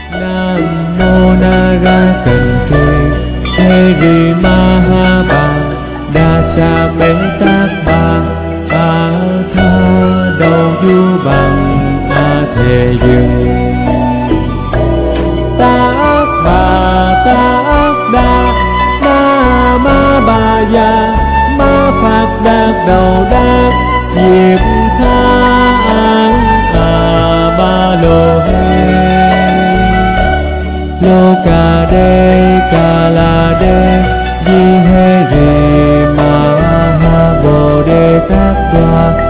Nam mô Narayana Heri Mahaba Đa Mê Tát Ba A Tha Đầu Du Bằng A Thề Dương Tát Bà Tát Đa Na Ma Ba Gia Ma Phạt Đạt Đầu Đát Diệt Tha An A Ba Lô Hê Lô Ca Đê Ca La Đê Di Hê Rì Ma Ha Bồ Đề Tát Đoa